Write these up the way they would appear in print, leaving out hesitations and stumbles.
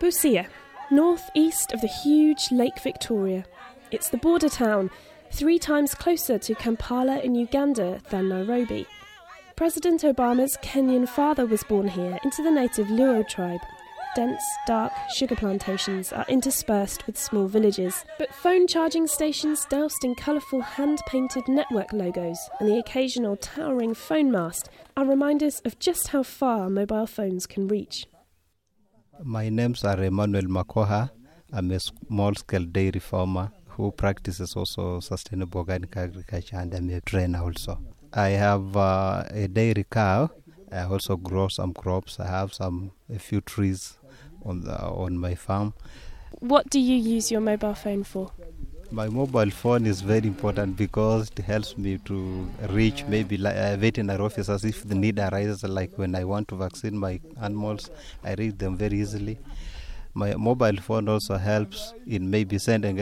Busia, north-east of the huge Lake Victoria. It's the border town, 3 times closer to Kampala in Uganda than Nairobi. President Obama's Kenyan father was born here into the native Luo tribe. Dense, dark sugar plantations are interspersed with small villages, but phone charging stations doused in colourful hand-painted network logos and the occasional towering phone mast are reminders of just how far mobile phones can reach. My name's are Emmanuel Makoha. I'm a small-scale dairy farmer who practices also sustainable organic agriculture, and I'm a trainer also. I have a dairy cow. I also grow some crops. I have a few trees on my farm. What do you use your mobile phone for? My mobile phone is very important because it helps me to reach maybe veterinary officers if the need arises, like when I want to vaccine my animals, I reach them very easily. My mobile phone also helps in maybe sending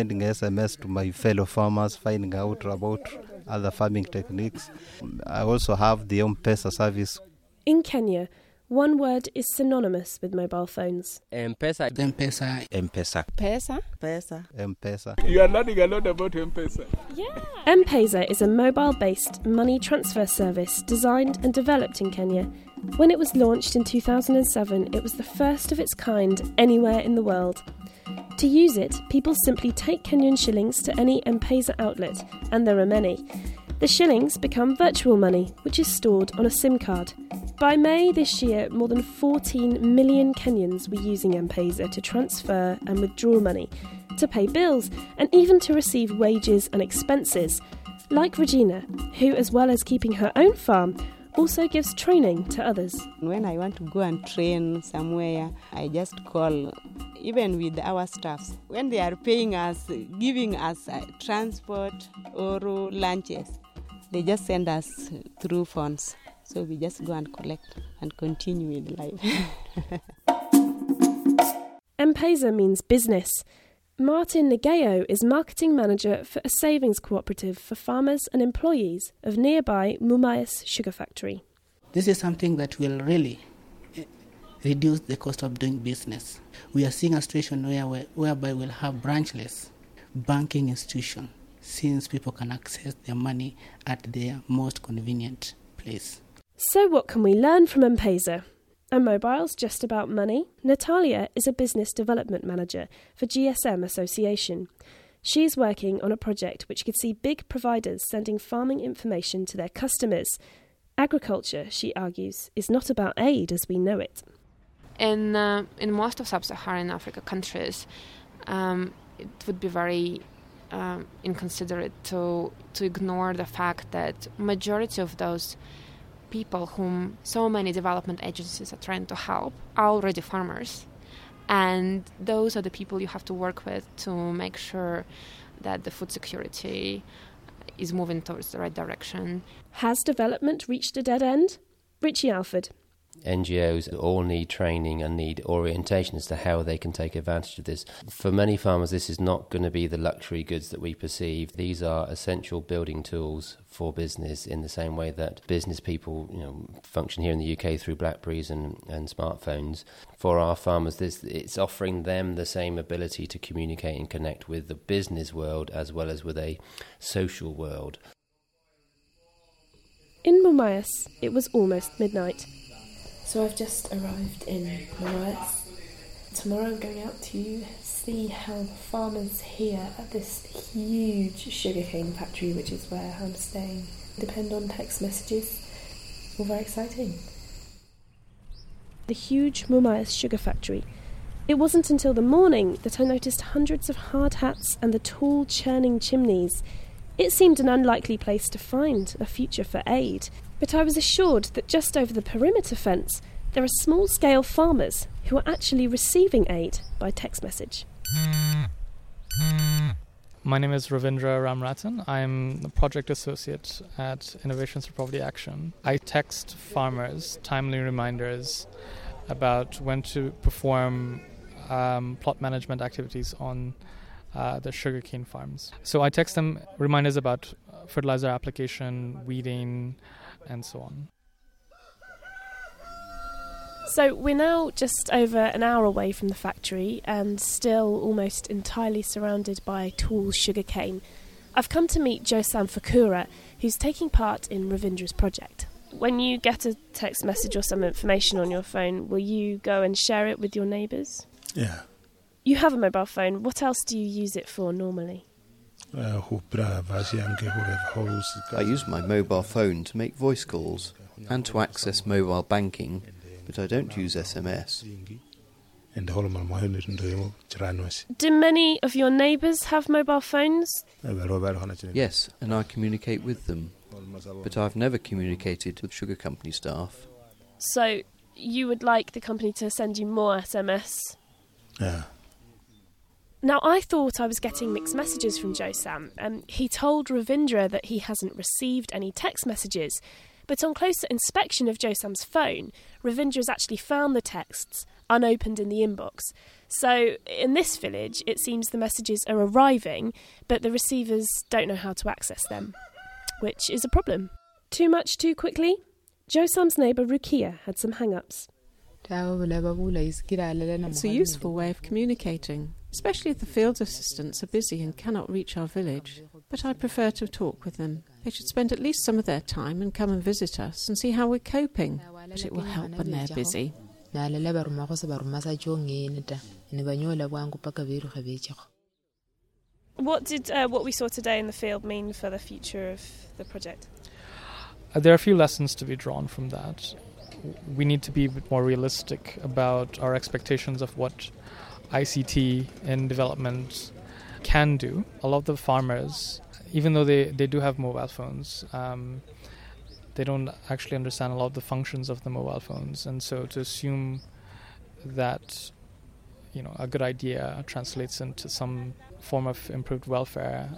SMS to my fellow farmers, finding out about other farming techniques. I also have the M-Pesa service. In Kenya, one word is synonymous with mobile phones. M-Pesa. M-Pesa. M-Pesa. Pesa. Pesa. M-Pesa. You are learning a lot about M-Pesa. Yeah. M-Pesa is a mobile-based money transfer service designed and developed in Kenya. When it was launched in 2007, it was the first of its kind anywhere in the world. To use it, people simply take Kenyan shillings to any M-Pesa outlet, and there are many. The shillings become virtual money, which is stored on a SIM card. By May this year, more than 14 million Kenyans were using M-Pesa to transfer and withdraw money, to pay bills, and even to receive wages and expenses. Like Regina, who, as well as keeping her own farm, also gives training to others. When I want to go and train somewhere, I just call, even with our staffs. When they are paying us, giving us transport or lunches, they just send us through phones. So we just go and collect and continue with life. M-Pesa means business. Martin Nageo is marketing manager for a savings cooperative for farmers and employees of nearby Mumias Sugar Factory. This is something that will really reduce the cost of doing business. We are seeing a situation whereby we'll have branchless banking institution, since people can access their money at their most convenient place. So what can we learn from M-Pesa? Are mobiles just about money? Natalia is a business development manager for GSM Association. She's working on a project which could see big providers sending farming information to their customers. Agriculture, she argues, is not about aid as we know it. In most of sub-Saharan Africa countries, it would be very inconsiderate to ignore the fact that majority of those people whom so many development agencies are trying to help are already farmers. And those are the people you have to work with to make sure that the food security is moving towards the right direction. Has development reached a dead end? Richie Alford. NGOs all need training and need orientation as to how they can take advantage of this. For many farmers, this is not going to be the luxury goods that we perceive. These are essential building tools for business in the same way that business people, function here in the UK through BlackBerries and smartphones. For our farmers, it's offering them the same ability to communicate and connect with the business world as well as with a social world. In Mumias, it was almost midnight. So I've just arrived in Mumias. Tomorrow I'm going out to see how the farmers here at this huge sugarcane factory, which is where I'm staying, depend on text messages. All very exciting. The huge Mumias sugar factory. It wasn't until the morning that I noticed hundreds of hard hats and the tall churning chimneys. It seemed an unlikely place to find a future for aid. But I was assured that just over the perimeter fence, there are small-scale farmers who are actually receiving aid by text message. My name is Ravindra Ramratan. I'm the project associate at Innovations for Poverty Action. I text farmers timely reminders about when to perform plot management activities on the sugarcane farms. So I text them reminders about fertilizer application, weeding, and so on. So we're now just over an hour away from the factory and still almost entirely surrounded by tall sugarcane. I've come to meet Josam Fakura, who's taking part in Ravindra's project. When you get a text message or some information on your phone, will you go and share it with your neighbours? Yeah. You have a mobile phone. What else do you use it for normally? I use my mobile phone to make voice calls and to access mobile banking, but I don't use SMS. Do many of your neighbours have mobile phones? Yes, and I communicate with them, but I've never communicated with sugar company staff. So you would like the company to send you more SMS? Yeah. Now, I thought I was getting mixed messages from Josam. He told Ravindra that he hasn't received any text messages, but on closer inspection of Josam's phone, Ravindra's actually found the texts unopened in the inbox. So, in this village, it seems the messages are arriving, but the receivers don't know how to access them, which is a problem. Too much too quickly? Josam's neighbour Rukia had some hang-ups. It's a useful way of communicating, especially if the field assistants are busy and cannot reach our village. But I prefer to talk with them. They should spend at least some of their time and come and visit us and see how we're coping. But it will help when they're busy. What did what we saw today in the field mean for the future of the project? There are a few lessons to be drawn from that. We need to be a bit more realistic about our expectations of what ICT in development can do. A lot of the farmers, even though they do have mobile phones, they don't actually understand a lot of the functions of the mobile phones. And so to assume that, a good idea translates into some form of improved welfare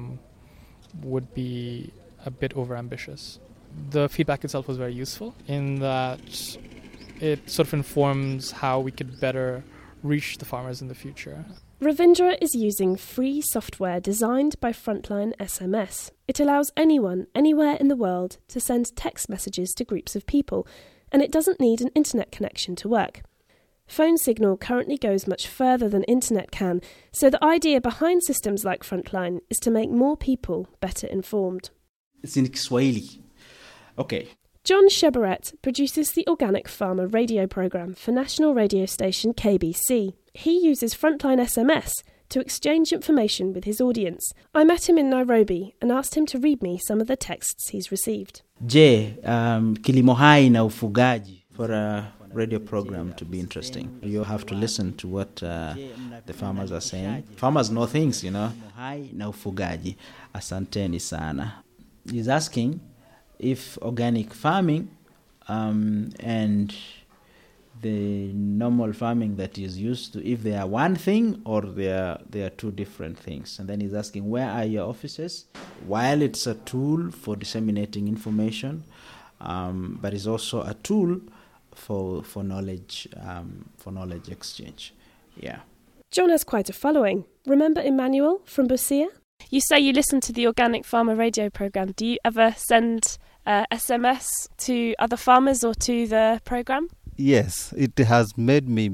would be a bit overambitious. The feedback itself was very useful in that it sort of informs how we could better reach the farmers in the future. Ravindra is using free software designed by Frontline SMS. It allows anyone, anywhere in the world, to send text messages to groups of people, and it doesn't need an internet connection to work. Phone signal currently goes much further than internet can, so the idea behind systems like Frontline is to make more people better informed. It's in Kiswahili. Okay. John Sheberet produces the Organic Farmer radio programme for national radio station KBC. He uses Frontline SMS to exchange information with his audience. I met him in Nairobi and asked him to read me some of the texts he's received. Kilimo hai na ufugaji. For a radio program to be interesting, you have to listen to what the farmers are saying. Farmers know things, Hai na ufugaji. Asanteni sana. He's asking if organic farming and the normal farming that is used to, if they are one thing or they are two different things. And then he's asking, where are your offices? While it's a tool for disseminating information, but it's also a tool for knowledge exchange. Yeah. John has quite a following. Remember Emmanuel from Busia? You say you listen to the Organic Farmer radio programme. Do you ever send SMS to other farmers or to the programme? Yes, it has made me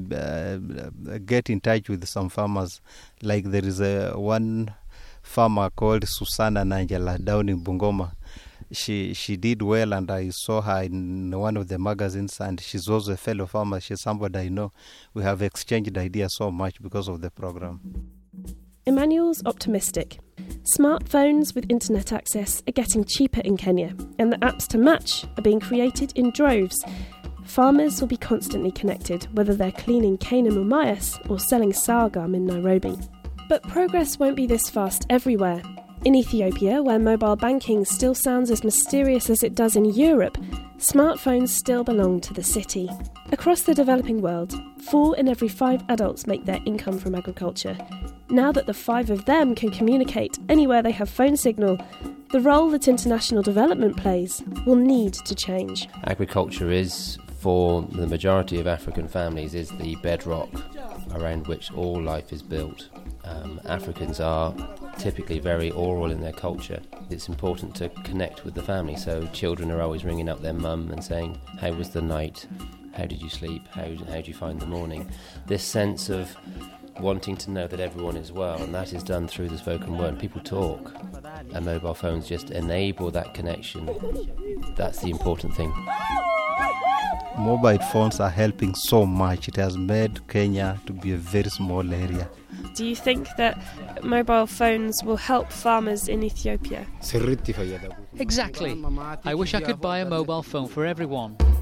get in touch with some farmers. Like there is one farmer called Susana Nanjala down in Bungoma. She did well, and I saw her in one of the magazines, and she's also a fellow farmer. She's somebody I know. We have exchanged ideas so much because of the program. Emmanuel's optimistic. Smartphones with internet access are getting cheaper in Kenya, and the apps to match are being created in droves. Farmers will be constantly connected, whether they're cleaning cane and mumayas or selling sargam in Nairobi. But progress won't be this fast everywhere. In Ethiopia, where mobile banking still sounds as mysterious as it does in Europe, smartphones still belong to the city. Across the developing world, 4 in every 5 adults make their income from agriculture. Now that the 5 of them can communicate anywhere they have phone signal, the role that international development plays will need to change. Agriculture is, for the majority of African families, is the bedrock around which all life is built. Africans are typically very oral in their culture. It's important to connect with the family, so children are always ringing up their mum and saying, how was the night? how did you sleep, how do you find the morning? This sense of wanting to know that everyone is well, and that is done through the spoken word. People talk, and mobile phones just enable that connection. That's the important thing. Mobile phones are helping so much. It has made Kenya to be a very small area. Do you think that mobile phones will help farmers in Ethiopia? Exactly. I wish I could buy a mobile phone for everyone.